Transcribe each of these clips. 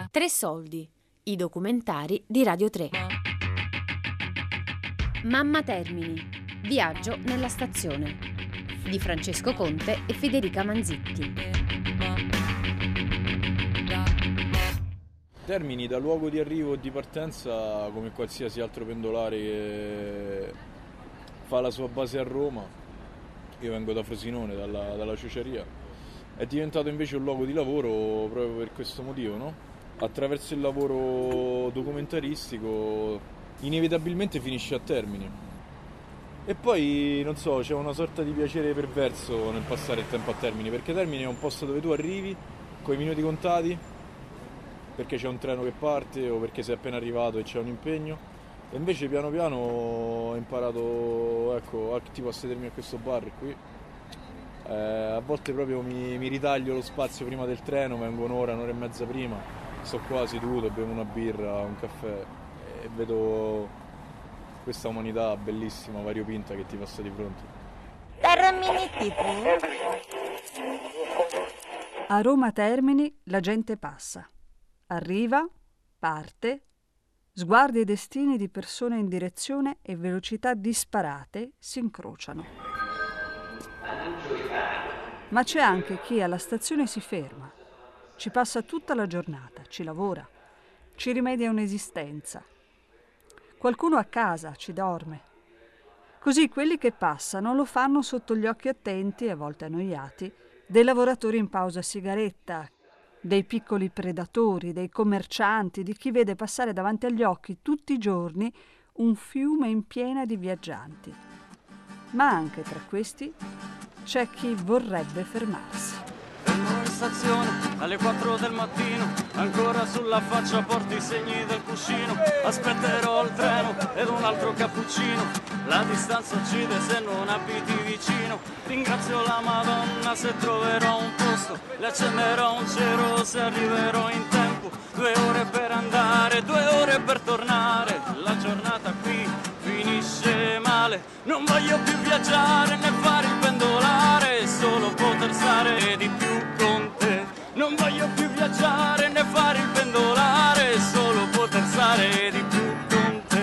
Tre soldi, i documentari di Radio 3. Mamma Termini, viaggio nella stazione, di Francesco Conte e Federica Manzitti. Termini da luogo di arrivo e di partenza come qualsiasi altro pendolare che fa la sua base a Roma. Io vengo da Frosinone, dalla Ciociaria. È diventato invece un luogo di lavoro proprio per questo motivo, no? Attraverso il lavoro documentaristico inevitabilmente finisce a Termini. E poi, non so, c'è una sorta di piacere perverso nel passare il tempo a Termini, perché Termini è un posto dove tu arrivi coi minuti contati, perché c'è un treno che parte o perché sei appena arrivato e c'è un impegno. E invece piano piano ho imparato, ecco, tipo a sedermi a questo bar qui. A volte proprio mi ritaglio lo spazio prima del treno, vengo un'ora e mezza prima. Sto qua seduto, bevo una birra, un caffè e vedo questa umanità bellissima, variopinta che ti passa di fronte. Termini tipo. A Roma Termini la gente passa, arriva, parte, sguardi e destini di persone in direzione e velocità disparate si incrociano. Ma c'è anche chi alla stazione si ferma. Ci passa tutta la giornata, ci lavora, ci rimedia un'esistenza. Qualcuno a casa ci dorme. Così quelli che passano lo fanno sotto gli occhi attenti e a volte annoiati dei lavoratori in pausa sigaretta, dei piccoli predatori, dei commercianti, di chi vede passare davanti agli occhi tutti i giorni un fiume in piena di viaggianti. Ma anche tra questi c'è chi vorrebbe fermarsi. Stazione alle 4 del mattino, ancora sulla faccia porti i segni del cuscino. Aspetterò il treno ed un altro cappuccino, la distanza uccide se non abiti vicino. Ringrazio la Madonna se troverò un posto, le accenderò un cero se arriverò in tempo. 2 ore per andare, 2 ore per tornare, la giornata qui finisce male. Non voglio più viaggiare né fare il pendolare, solo poter stare di più con te. Non voglio più viaggiare né fare il pendolare, solo poter stare di più con te.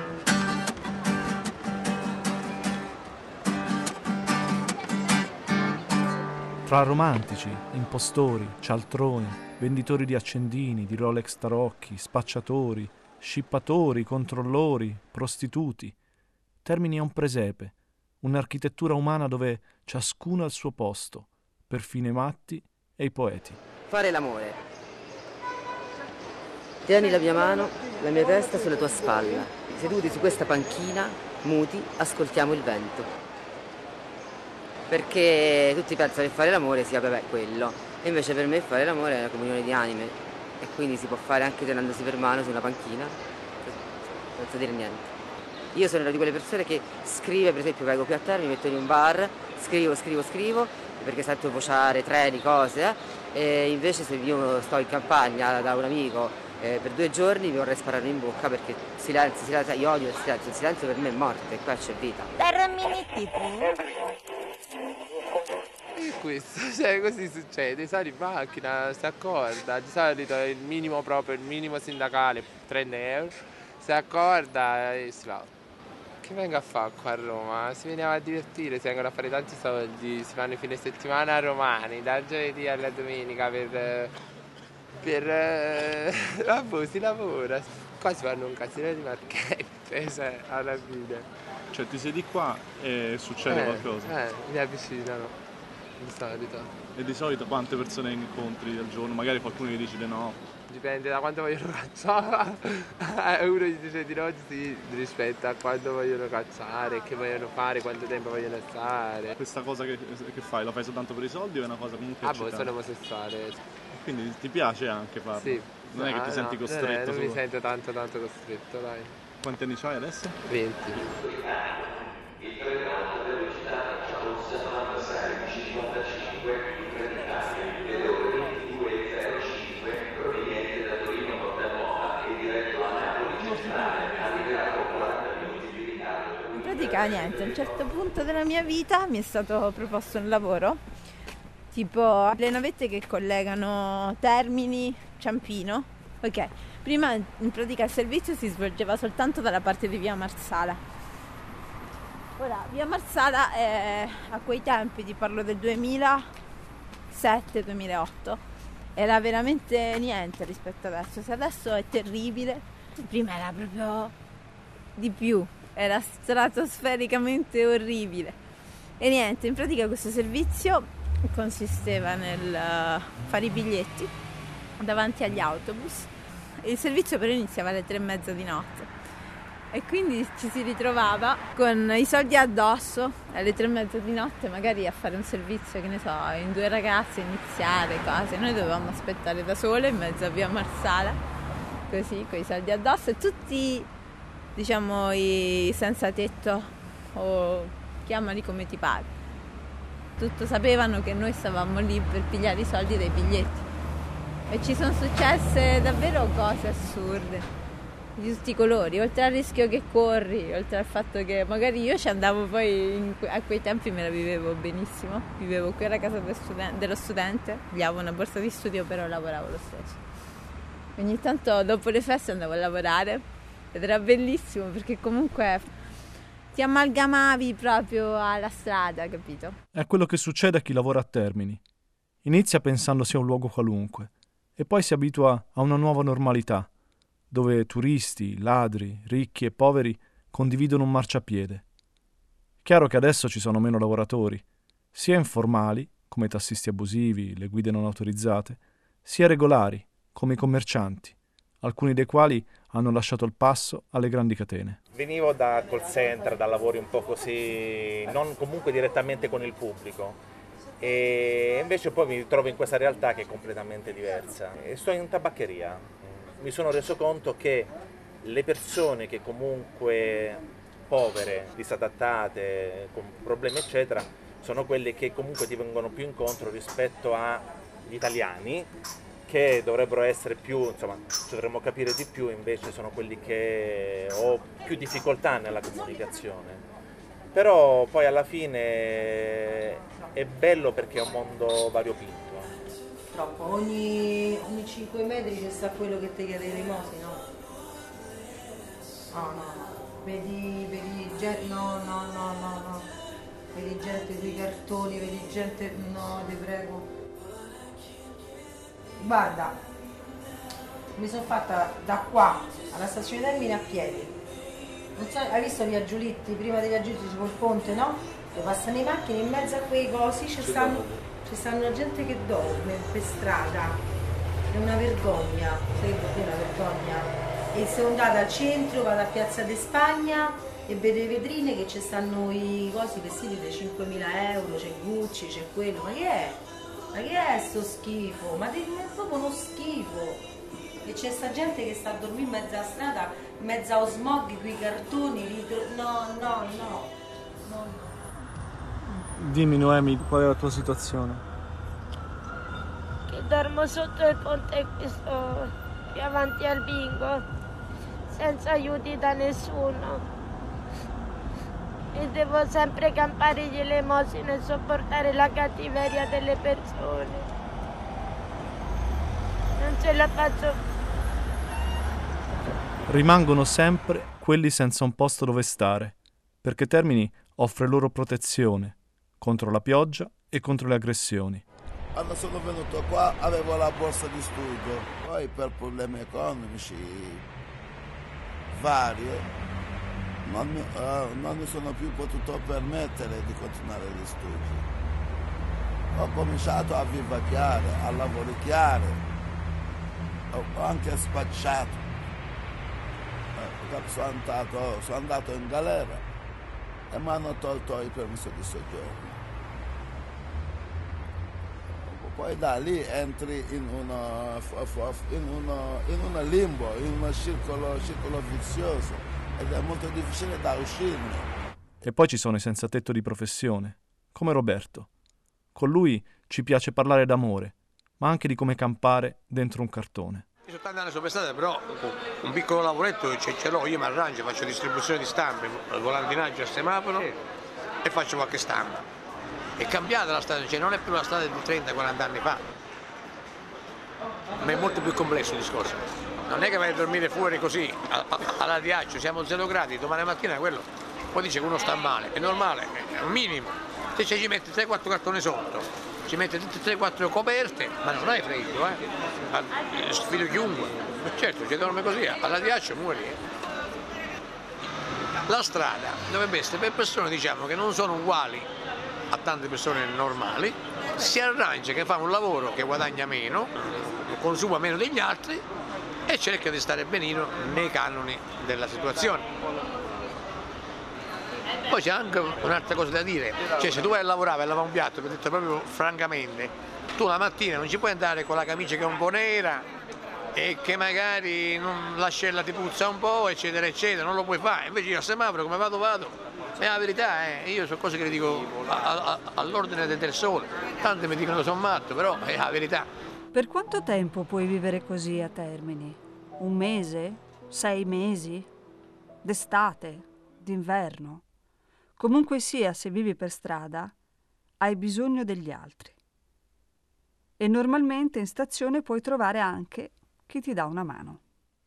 Tra romantici, impostori, cialtroni, venditori di accendini, di Rolex tarocchi, spacciatori, scippatori, controllori, prostituti, Termini è un presepe, un'architettura umana dove ciascuno ha il suo posto, perfino i matti e i poeti. Fare l'amore. Tieni la mia mano, la mia testa sulla tua spalla. Seduti su questa panchina, muti, ascoltiamo il vento. Perché tutti pensano che fare l'amore sia quello. E invece per me fare l'amore è una comunione di anime. E quindi si può fare anche tenendosi per mano su una panchina, senza dire niente. Io sono una di quelle persone che scrive, per esempio vengo qui a Termini, mi metto in un bar, scrivo, perché sento vociare, treni, cose, e invece se io sto in campagna da un amico per 2 giorni mi vorrei sparare in bocca perché silenzio, io odio il silenzio per me è morte, qua c'è vita. Termini tipo. E questo, cioè così succede, sali in macchina, si accorda, di solito il minimo proprio, il minimo sindacale, 30 euro, si accorda e si va. Che vengo a fare qua a Roma? Si veniva a divertire, si vengono a fare tanti soldi, si fanno i fine settimana romani, dal giovedì alla domenica vabbè, si lavora. Qua si fanno un casino di marchette, cioè, alla fine. Cioè ti siedi qua e succede qualcosa? Mi avvicinano, di solito. E di solito quante persone incontri al giorno? Magari qualcuno gli dice di no. Dipende da quanto vogliono cacciare. Uno gli dice di no, sì, rispetto a quanto vogliono cacciare, che vogliono fare, quanto tempo vogliono stare. Questa cosa che fai, la fai soltanto per i soldi o è una cosa comunque eccitante? Sono omosessuale. Quindi ti piace anche farlo? Sì. Non è che ti senti costretto? Non mi sento tanto costretto, dai. Quanti anni c'hai adesso? 20. Il treno alta velocità rossa fa passare i 55 in Trenitalia ed ore 22.05 proveniente da Torino Portanova e diretto a Napoli Centrale arriverà con 40 minuti di ritardo. In pratica niente, a un certo punto della mia vita mi è stato proposto un lavoro tipo le navette che collegano Termini, Ciampino Ok, prima in pratica il servizio si svolgeva soltanto dalla parte di via Marsala. Ora, via Marsala a quei tempi, ti parlo del 2007-2008, era veramente niente rispetto adesso. Se adesso è terribile, prima era proprio di più, era stratosfericamente orribile. E niente, in pratica questo servizio consisteva nel fare i biglietti davanti agli autobus. Il servizio però iniziava alle 3:30 di notte e quindi ci si ritrovava con i soldi addosso alle 3:30 di notte magari a fare un servizio, che ne so, in 2 ragazze, iniziare cose. Noi dovevamo aspettare da sole in mezzo a via Marsala, così, con i soldi addosso, e tutti, diciamo, i senza tetto, o chiamali come ti pare, tutto sapevano che noi stavamo lì per pigliare i soldi dei biglietti. E ci sono successe davvero cose assurde, di tutti i colori, oltre al rischio che corri, oltre al fatto che magari io ci andavo poi, a quei tempi me la vivevo benissimo, vivevo qui alla casa dello studente, pigliavo una borsa di studio, però lavoravo lo stesso. Ogni tanto dopo le feste andavo a lavorare ed era bellissimo perché comunque ti amalgamavi proprio alla strada, capito? È quello che succede a chi lavora a Termini. Inizia pensando sia un luogo qualunque e poi si abitua a una nuova normalità, dove turisti, ladri, ricchi e poveri condividono un marciapiede. Chiaro che adesso ci sono meno lavoratori, sia informali, come i tassisti abusivi, le guide non autorizzate, sia regolari, come i commercianti, alcuni dei quali hanno lasciato il passo alle grandi catene. Venivo da call center, da lavori un po' così, non comunque direttamente con il pubblico, e invece poi mi ritrovo in questa realtà che è completamente diversa. E sto in tabaccheria. Mi sono reso conto che le persone che comunque povere, disadattate, con problemi eccetera, sono quelle che comunque ti vengono più incontro rispetto agli italiani, che dovrebbero essere più, insomma, ci dovremmo capire di più, invece sono quelli che ho più difficoltà nella comunicazione. Però poi alla fine è bello perché è un mondo variopinto. Troppo, ogni 5 metri c'è sta quello che ti chiede l'elemosina, no? No, vedi gente, no. Vedi gente sui cartoni, vedi gente, no, ti prego. Guarda, mi sono fatta da qua alla stazione Termini a piedi. Non so, hai visto via Giulitti? Prima di via Giulitti c'è quel ponte, no? Dove passano le macchine, in mezzo a quei cosi ci stanno gente che dorme per strada. È una vergogna, sai che è una vergogna. E sono andata al centro, vado a Piazza de Spagna e vedo le vetrine che ci stanno i cosi vestiti da 5.000 euro, c'è Gucci, c'è quello. Ma che è? Ma che è sto schifo? Ma è proprio uno schifo. E c'è sta gente che sta a dormire in mezzo alla strada, in mezzo allo smog, quei cartoni, no. Dimmi Noemi, qual è la tua situazione? Che dormo sotto il ponte qui avanti al bingo, senza aiuti da nessuno. E devo sempre campare gli elemosine e sopportare la cattiveria delle persone. Non ce la faccio. Rimangono sempre quelli senza un posto dove stare, perché Termini offre loro protezione contro la pioggia e contro le aggressioni. Quando sono venuto qua avevo la borsa di studio, poi per problemi economici vari non mi sono più potuto permettere di continuare gli studi. Ho cominciato a vivacchiare, a lavoricchiare, ho anche spacciato. Sono andato in galera e mi hanno tolto il permesso di soggiorno. Poi da lì entri in un limbo, in un circolo vizioso, ed è molto difficile da uscirne. E poi ci sono i senza tetto di professione, come Roberto. Con lui ci piace parlare d'amore, ma anche di come campare dentro un cartone. Io sono tanti anni sopra strada, però un piccolo lavoretto ce l'ho, io mi arrangio, faccio distribuzione di stampe, volantinaggio a semaforo e faccio qualche stampa. È cambiata la strada, cioè non è più la strada di 30-40 anni fa. Ma è molto più complesso il discorso. Non è che vai a dormire fuori così, all'addiaccio, siamo 0 gradi, domani mattina quello, poi dice che uno sta male, è normale, è un minimo. Se ci metti 3-4 cartoni sotto, ci metti tutte 3-4 coperte, ma non hai freddo, sfido chiunque. Certo, ci dorme così, all'addiaccio muori. La strada dovrebbe essere per persone, diciamo, che non sono uguali a tante persone normali, si arrangia che fa un lavoro che guadagna meno, consuma meno degli altri e cerca di stare benino nei canoni della situazione. Poi c'è anche un'altra cosa da dire, cioè se tu vai a lavorare e lavare un piatto, per detto proprio francamente, tu la mattina non ci puoi andare con la camicia che è un po' nera e che magari l'ascella ti puzza un po', eccetera, eccetera, non lo puoi fare. Invece io al semaforo come vado, è la verità, io sono cose che le dico all'ordine del sole, tanti mi dicono che sono matto, però è la verità. Per quanto tempo puoi vivere così a Termini? 1 mese? 6 mesi? D'estate? D'inverno? Comunque sia, se vivi per strada, hai bisogno degli altri. E normalmente in stazione puoi trovare anche chi ti dà una mano.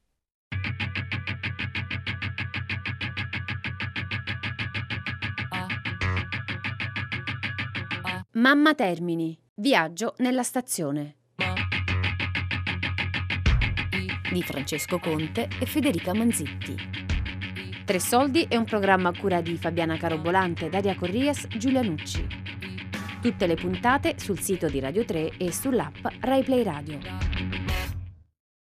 Mamma Termini, viaggio nella stazione di Francesco Conte e Federica Manzitti. 3 soldi è un programma a cura di Fabiana Carobolante, Daria Corrias, Giulia Nucci. Tutte le puntate sul sito di Radio 3 e sull'app Rai Play Radio.